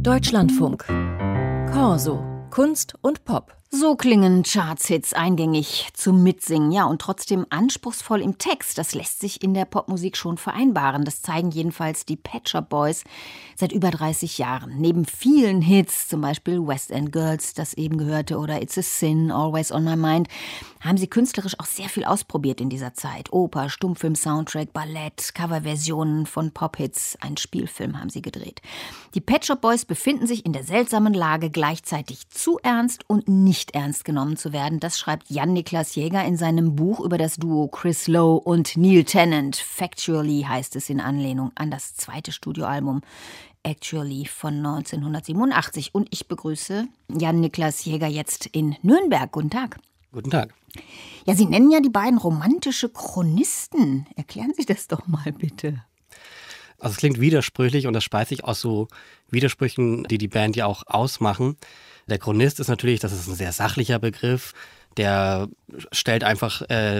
Deutschlandfunk. Corso. Kunst und Pop. So klingen Chartshits eingängig zum Mitsingen, ja, und trotzdem anspruchsvoll im Text. Das lässt sich in der Popmusik schon vereinbaren. Das zeigen jedenfalls die Pet Shop Boys seit über 30 Jahren. Neben vielen Hits, zum Beispiel West End Girls, das eben gehörte, oder It's a Sin, Always on My Mind, haben sie künstlerisch auch sehr viel ausprobiert in dieser Zeit. Oper, Stummfilm-Soundtrack, Ballett, Coverversionen von Pop-Hits, einen Spielfilm haben sie gedreht. Die Pet Shop Boys befinden sich in der seltsamen Lage, gleichzeitig zu ernst und nicht ernst genommen zu werden. Das schreibt Jan-Niklas Jäger in seinem Buch über das Duo Chris Lowe und Neil Tennant. Factually heißt es in Anlehnung an das zweite Studioalbum Actually von 1987. Und ich begrüße Jan-Niklas Jäger jetzt in Nürnberg. Guten Tag. Guten Tag. Ja, Sie nennen ja die beiden romantische Chronisten. Erklären Sie das doch mal bitte. Also es klingt widersprüchlich und das speist sich aus so Widersprüchen, die die Band ja auch ausmachen. Der Chronist ist natürlich, das ist ein sehr sachlicher Begriff, der stellt einfach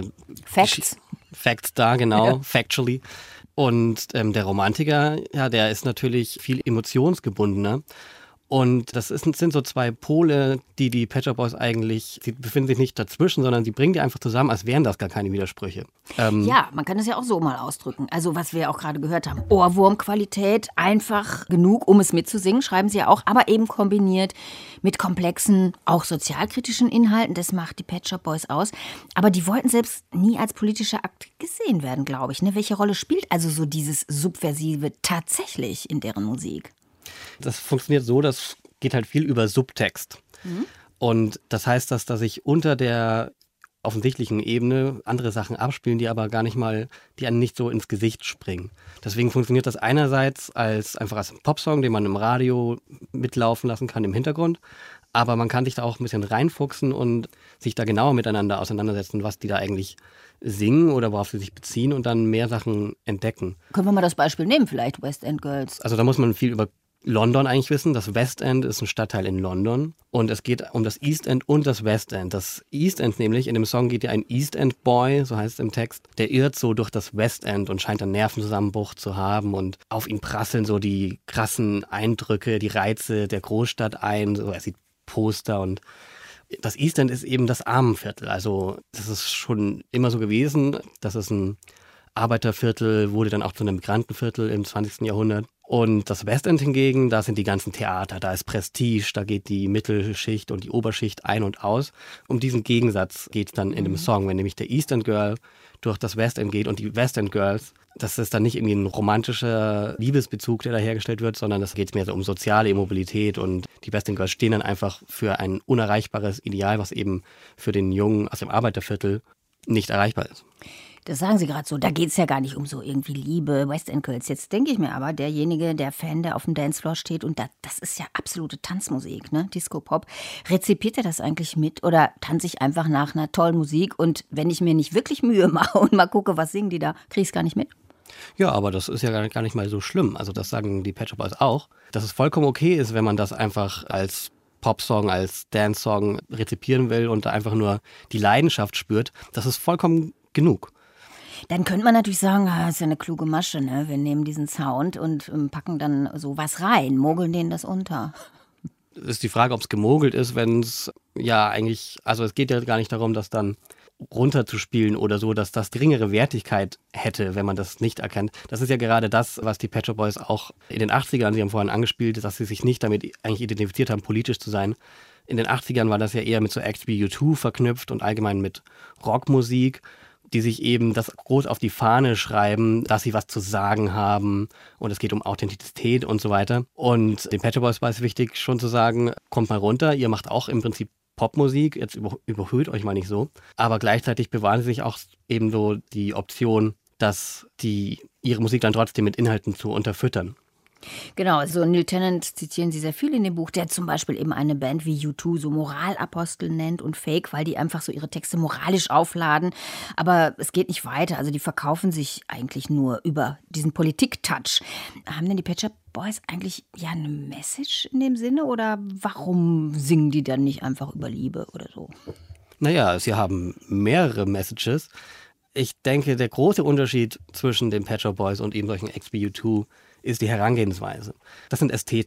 Facts dar, genau, ja. Factually. Und der Romantiker, ja, der ist natürlich viel emotionsgebundener. Und das sind so zwei Pole, die Pet Shop Boys eigentlich, sie befinden sich nicht dazwischen, sondern sie bringen die einfach zusammen, als wären das gar keine Widersprüche. Ja, man kann es ja auch so mal ausdrücken. Also was wir ja auch gerade gehört haben, Ohrwurmqualität, einfach genug, um es mitzusingen, schreiben sie ja auch, aber eben kombiniert mit komplexen, auch sozialkritischen Inhalten. Das macht die Pet Shop Boys aus. Aber die wollten selbst nie als politischer Akt gesehen werden, glaube ich. Ne? Welche Rolle spielt also so dieses Subversive tatsächlich in deren Musik? Das funktioniert so, das geht halt viel über Subtext. Und das heißt, dass da sich unter der offensichtlichen Ebene andere Sachen abspielen, die aber gar nicht mal, die einem nicht so ins Gesicht springen. Deswegen funktioniert das einerseits einfach als Popsong, den man im Radio mitlaufen lassen kann im Hintergrund. Aber man kann sich da auch ein bisschen reinfuchsen und sich da genauer miteinander auseinandersetzen, was die da eigentlich singen oder worauf sie sich beziehen und dann mehr Sachen entdecken. Können wir mal das Beispiel nehmen, vielleicht West End Girls? Also da muss man viel über London eigentlich wissen. Das West End ist ein Stadtteil in London und es geht um das East End und das West End. Das East End nämlich, in dem Song geht ja ein East End Boy, so heißt es im Text, der irrt so durch das West End und scheint einen Nervenzusammenbruch zu haben und auf ihn prasseln so die krassen Eindrücke, die Reize der Großstadt ein. So, er sieht Poster und das East End ist eben das Armenviertel. Also das ist schon immer so gewesen. Das ist ein Arbeiterviertel, wurde dann auch zu einem Migrantenviertel im 20. Jahrhundert. Und das West End hingegen, da sind die ganzen Theater, da ist Prestige, da geht die Mittelschicht und die Oberschicht ein und aus. Um diesen Gegensatz geht es dann in dem Song, wenn nämlich der East End Girl durch das West End geht und die West End Girls, das ist dann nicht irgendwie ein romantischer Liebesbezug, der da hergestellt wird, sondern das geht mehr so um soziale Immobilität und die West End Girls stehen dann einfach für ein unerreichbares Ideal, was eben für den Jungen aus dem Arbeiterviertel nicht erreichbar ist. Das sagen Sie gerade so, da geht es ja gar nicht um so irgendwie Liebe, West End Girls. Jetzt denke ich mir aber, derjenige, der Fan, der auf dem Dancefloor steht, und das ist ja absolute Tanzmusik, ne? Disco-Pop. Rezipiert er das eigentlich mit oder tanze ich einfach nach einer tollen Musik und wenn ich mir nicht wirklich Mühe mache und mal gucke, was singen die da, kriege ich es gar nicht mit? Ja, aber das ist ja gar nicht mal so schlimm. Also das sagen die Pet Shop Boys auch, dass es vollkommen okay ist, wenn man das einfach als Popsong, als Dance-Song rezipieren will und da einfach nur die Leidenschaft spürt. Das ist vollkommen genug. Dann könnte man natürlich sagen, das ist ja eine kluge Masche, ne? Wir nehmen diesen Sound und packen dann so was rein, mogeln denen das unter. Ist die Frage, ob es gemogelt ist, wenn es ja eigentlich, also es geht ja gar nicht darum, das dann runterzuspielen oder so, dass das geringere Wertigkeit hätte, wenn man das nicht erkennt. Das ist ja gerade das, was die Pet Shop Boys auch in den 80ern, Sie haben vorhin angespielt, dass sie sich nicht damit eigentlich identifiziert haben, politisch zu sein. In den 80ern war das ja eher mit so Acts wie U2 verknüpft und allgemein mit Rockmusik, die sich eben das groß auf die Fahne schreiben, dass sie was zu sagen haben und es geht um Authentizität und so weiter. Und den Pet Shop Boys war es wichtig, schon zu sagen, kommt mal runter, ihr macht auch im Prinzip Popmusik, jetzt überhöht euch mal nicht so, aber gleichzeitig bewahren sie sich auch eben so die Option, dass die ihre Musik dann trotzdem mit Inhalten zu unterfüttern. Genau, also Neil Tennant zitieren Sie sehr viel in dem Buch, der zum Beispiel eben eine Band wie U2 so Moralapostel nennt und Fake, weil die einfach so ihre Texte moralisch aufladen. Aber es geht nicht weiter, also die verkaufen sich eigentlich nur über diesen Politik-Touch. Haben denn die Pet Shop Boys eigentlich ja eine Message in dem Sinne oder warum singen die dann nicht einfach über Liebe oder so? Naja, sie haben mehrere Messages. Ich denke, der große Unterschied zwischen den Pet Shop Boys und eben solchen Acts wie U2 ist die Herangehensweise. Das sind Ästheten.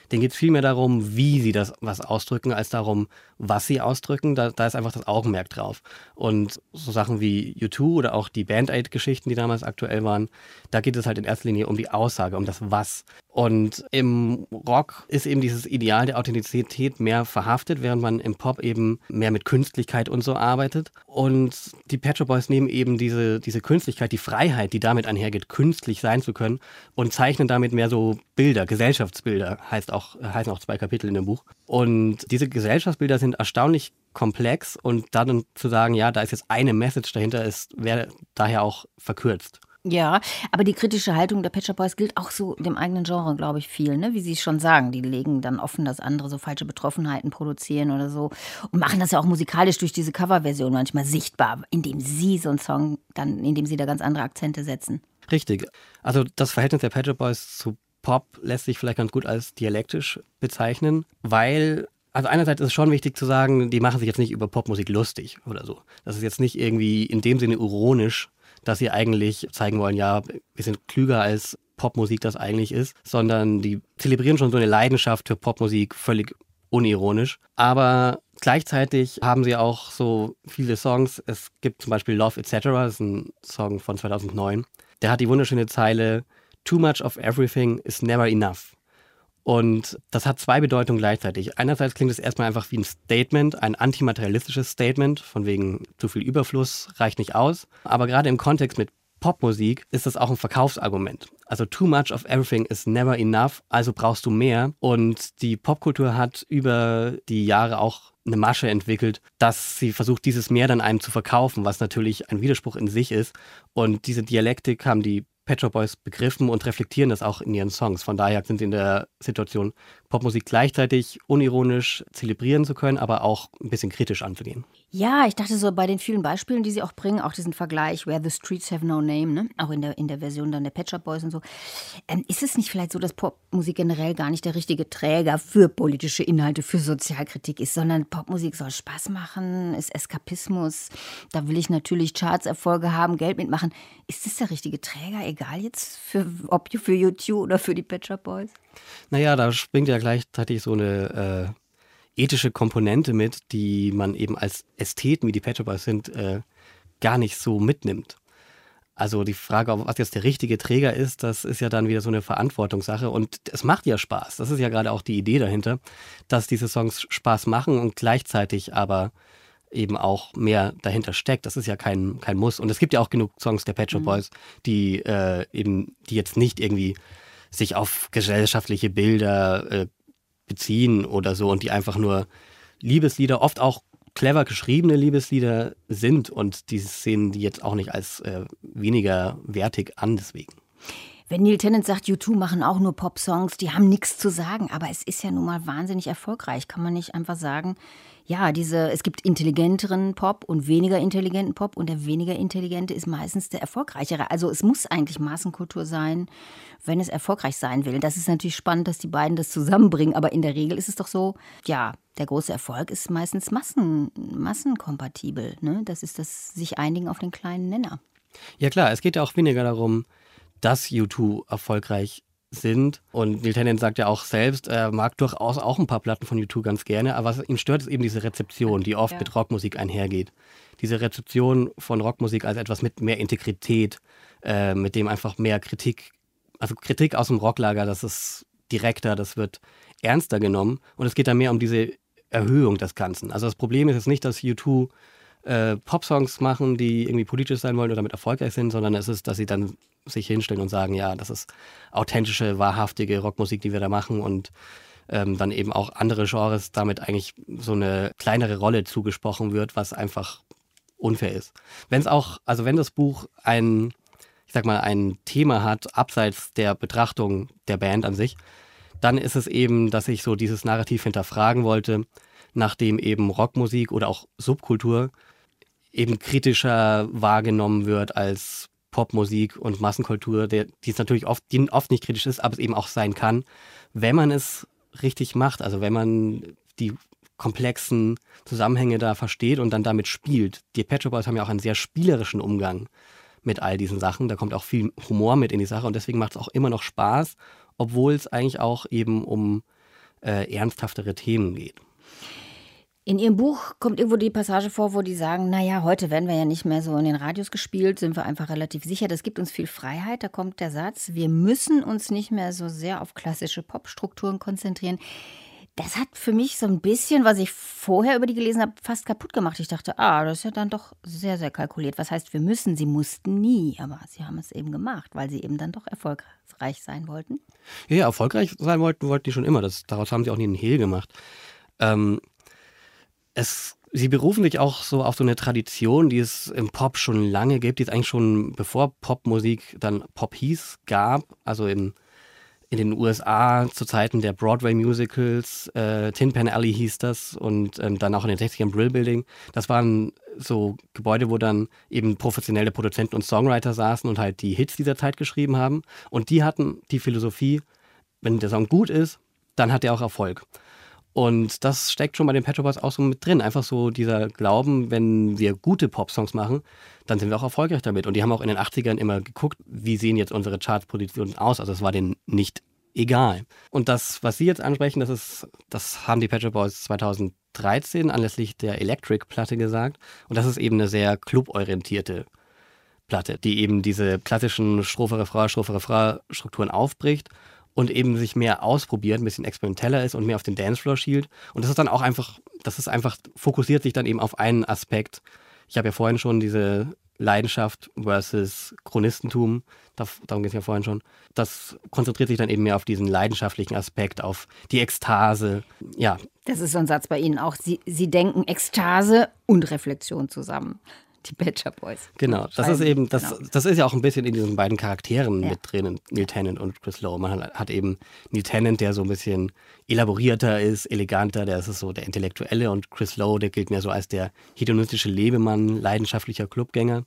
Denen geht es viel mehr darum, wie sie das was ausdrücken, als darum, was sie ausdrücken. Da ist einfach das Augenmerk drauf. Und so Sachen wie U2 oder auch die Band-Aid-Geschichten, die damals aktuell waren, da geht es halt in erster Linie um die Aussage, um das Was. Und im Rock ist eben dieses Ideal der Authentizität mehr verhaftet, während man im Pop eben mehr mit Künstlichkeit und so arbeitet. Und die Pet Shop Boys nehmen eben diese Künstlichkeit, die Freiheit, die damit einhergeht, künstlich sein zu können, und zeichnen damit mehr so Bilder, Gesellschaftsbilder, heißen auch 2 Kapitel in dem Buch. Und diese Gesellschaftsbilder sind erstaunlich komplex, und dann zu sagen, ja, da ist jetzt eine Message dahinter, wäre daher auch verkürzt. Ja, aber die kritische Haltung der Pet Shop Boys gilt auch so dem eigenen Genre, glaube ich, viel, ne? Wie Sie es schon sagen, die legen dann offen, dass andere so falsche Betroffenheiten produzieren oder so und machen das ja auch musikalisch durch diese Coverversion manchmal sichtbar, indem sie so einen Song indem sie da ganz andere Akzente setzen. Richtig. Also das Verhältnis der Pet Shop Boys zu Pop lässt sich vielleicht ganz gut als dialektisch bezeichnen, weil, also einerseits ist es schon wichtig zu sagen, die machen sich jetzt nicht über Popmusik lustig oder so. Das ist jetzt nicht irgendwie in dem Sinne ironisch, dass sie eigentlich zeigen wollen, ja, wir sind klüger als Popmusik das eigentlich ist, sondern die zelebrieren schon so eine Leidenschaft für Popmusik völlig unironisch. Aber gleichzeitig haben sie auch so viele Songs. Es gibt zum Beispiel Love Etc., das ist ein Song von 2009. Der hat die wunderschöne Zeile, Too much of everything is never enough. Und das hat 2 Bedeutungen gleichzeitig. Einerseits klingt es erstmal einfach wie ein Statement, ein antimaterialistisches Statement, von wegen zu viel Überfluss reicht nicht aus. Aber gerade im Kontext mit Popmusik ist das auch ein Verkaufsargument. Also too much of everything is never enough, also brauchst du mehr. Und die Popkultur hat über die Jahre auch eine Masche entwickelt, dass sie versucht, dieses Mehr dann einem zu verkaufen, was natürlich ein Widerspruch in sich ist. Und diese Dialektik haben die Pet Shop Boys begriffen und reflektieren das auch in ihren Songs. Von daher sind sie in der Situation, Popmusik gleichzeitig unironisch zelebrieren zu können, aber auch ein bisschen kritisch anzugehen. Ja, ich dachte so bei den vielen Beispielen, die sie auch bringen, auch diesen Vergleich, Where the Streets Have No Name, ne? Auch in der Version dann der Pet Shop Boys und so. Ist es nicht vielleicht so, dass Popmusik generell gar nicht der richtige Träger für politische Inhalte, für Sozialkritik ist, sondern Popmusik soll Spaß machen, ist Eskapismus, da will ich natürlich Chartserfolge haben, Geld mitmachen. Ist das der richtige Träger, egal jetzt ob für U2 oder für die Pet Shop Boys? Naja, da springt ja gleichzeitig so eine ethische Komponente mit, die man eben als Ästheten, wie die Pet Shop Boys sind, gar nicht so mitnimmt. Also die Frage, was jetzt der richtige Träger ist, das ist ja dann wieder so eine Verantwortungssache, und es macht ja Spaß. Das ist ja gerade auch die Idee dahinter, dass diese Songs Spaß machen und gleichzeitig aber eben auch mehr dahinter steckt. Das ist ja kein Muss. Und es gibt ja auch genug Songs der Pet Shop Boys, die jetzt nicht irgendwie sich auf gesellschaftliche Bilder beziehen oder so, und die einfach nur Liebeslieder, oft auch clever geschriebene Liebeslieder sind, und die sehen die jetzt auch nicht als weniger wertig an deswegen. Wenn Neil Tennant sagt, U2 machen auch nur Pop-Songs, die haben nichts zu sagen, aber es ist ja nun mal wahnsinnig erfolgreich. Kann man nicht einfach sagen, ja, es gibt intelligenteren Pop und weniger intelligenten Pop, und der weniger intelligente ist meistens der erfolgreichere. Also es muss eigentlich Massenkultur sein, wenn es erfolgreich sein will. Das ist natürlich spannend, dass die beiden das zusammenbringen, aber in der Regel ist es doch so, ja, der große Erfolg ist meistens massenkompatibel. Ne? Das ist das sich einigen auf den kleinen Nenner. Ja klar, es geht ja auch weniger darum, dass U2 erfolgreich sind. Und Neil Tennant sagt ja auch selbst, er mag durchaus auch ein paar Platten von U2 ganz gerne, aber was ihn stört, ist eben diese Rezeption, die oft mit Rockmusik einhergeht. Diese Rezeption von Rockmusik als etwas mit mehr Integrität, mit dem einfach mehr Kritik aus dem Rocklager, das ist direkter, das wird ernster genommen, und es geht dann mehr um diese Erhöhung des Ganzen. Also das Problem ist jetzt nicht, dass U2 Popsongs machen, die irgendwie politisch sein wollen oder damit erfolgreich sind, sondern es ist, dass sie dann sich hinstellen und sagen, ja, das ist authentische, wahrhaftige Rockmusik, die wir da machen, und dann eben auch andere Genres damit eigentlich so eine kleinere Rolle zugesprochen wird, was einfach unfair ist. Wenn das Buch ein Thema hat, abseits der Betrachtung der Band an sich, dann ist es eben, dass ich so dieses Narrativ hinterfragen wollte, nachdem eben Rockmusik oder auch Subkultur eben kritischer wahrgenommen wird als Popmusik und Massenkultur, die oft nicht kritisch ist, aber es eben auch sein kann, wenn man es richtig macht, also wenn man die komplexen Zusammenhänge da versteht und dann damit spielt. Die Pet Shop Boys haben ja auch einen sehr spielerischen Umgang mit all diesen Sachen, da kommt auch viel Humor mit in die Sache, und deswegen macht es auch immer noch Spaß, obwohl es eigentlich auch eben um ernsthaftere Themen geht. In Ihrem Buch kommt irgendwo die Passage vor, wo die sagen, naja, heute werden wir ja nicht mehr so in den Radios gespielt, sind wir einfach relativ sicher, das gibt uns viel Freiheit. Da kommt der Satz, wir müssen uns nicht mehr so sehr auf klassische Popstrukturen konzentrieren. Das hat für mich so ein bisschen, was ich vorher über die gelesen habe, fast kaputt gemacht. Ich dachte, das ist ja dann doch sehr, sehr kalkuliert. Was heißt, wir müssen? Sie mussten nie, aber sie haben es eben gemacht, weil sie eben dann doch erfolgreich sein wollten. Ja, erfolgreich sein wollten die schon immer. Daraus haben sie auch nie einen Hehl gemacht. Sie berufen sich auch so auf so eine Tradition, die es im Pop schon lange gibt, die es eigentlich schon bevor Popmusik dann Pop hieß, gab. Also in den USA zu Zeiten der Broadway-Musicals, Tin Pan Alley hieß das und dann auch in den 60ern Brill Building. Das waren so Gebäude, wo dann eben professionelle Produzenten und Songwriter saßen und halt die Hits dieser Zeit geschrieben haben. Und die hatten die Philosophie, wenn der Song gut ist, dann hat er auch Erfolg. Und das steckt schon bei den Pet Shop Boys auch so mit drin. Einfach so dieser Glauben, wenn wir gute Popsongs machen, dann sind wir auch erfolgreich damit. Und die haben auch in den 80ern immer geguckt, wie sehen jetzt unsere Chartpositionen aus. Also es war denen nicht egal. Und das, was Sie jetzt ansprechen, das haben die Pet Shop Boys 2013 anlässlich der Electric-Platte gesagt. Und das ist eben eine sehr cluborientierte Platte, die eben diese klassischen Strophe-Refrain-Strukturen aufbricht und eben sich mehr ausprobiert, ein bisschen experimenteller ist und mehr auf den Dancefloor schielt. Und das ist dann auch einfach, fokussiert sich dann eben auf einen Aspekt. Ich habe ja vorhin schon diese Leidenschaft versus Chronistentum, darum geht es ja vorhin schon. Das konzentriert sich dann eben mehr auf diesen leidenschaftlichen Aspekt, auf die Ekstase, ja. Das ist so ein Satz bei Ihnen auch. Sie denken Ekstase und Reflexion zusammen. Die Pet Shop Boys. Genau, das ist ja auch ein bisschen in diesen beiden Charakteren mit drin, Neil Tennant und Chris Lowe. Man hat eben Neil Tennant, der so ein bisschen elaborierter ist, eleganter, der ist so der Intellektuelle, und Chris Lowe, der gilt mehr so als der hedonistische Lebemann, leidenschaftlicher Clubgänger.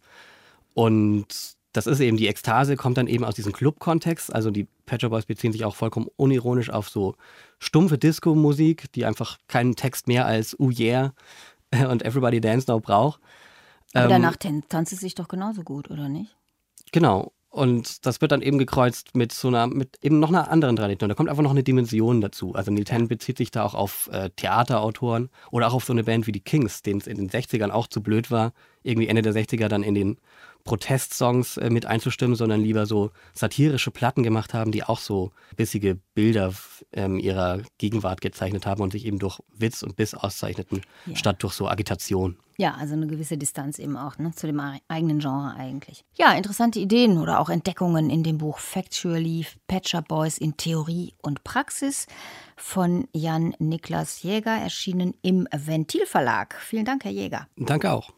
Und das ist eben, die Ekstase kommt dann eben aus diesem Club-Kontext. Also die Pet Shop Boys beziehen sich auch vollkommen unironisch auf so stumpfe Disco-Musik, die einfach keinen Text mehr als "Oh yeah" und "Everybody Dance Now" braucht. Aber danach tanzt es sich doch genauso gut, oder nicht? Genau. Und das wird dann eben gekreuzt mit eben noch einer anderen Tradition. Da kommt einfach noch eine Dimension dazu. Also Neil Tennant bezieht sich da auch auf Theaterautoren oder auch auf so eine Band wie die Kings, denen es in den 60ern auch zu blöd war, irgendwie Ende der 60er dann in den Protestsongs mit einzustimmen, sondern lieber so satirische Platten gemacht haben, die auch so bissige Bilder ihrer Gegenwart gezeichnet haben und sich eben durch Witz und Biss auszeichneten, statt durch so Agitation. Ja, also eine gewisse Distanz eben auch, ne, zu dem eigenen Genre eigentlich. Ja, interessante Ideen oder auch Entdeckungen in dem Buch Factually Pet Shop Boys in Theorie und Praxis von Jan Niklas Jäger, erschienen im Ventil Verlag. Vielen Dank, Herr Jäger. Danke auch.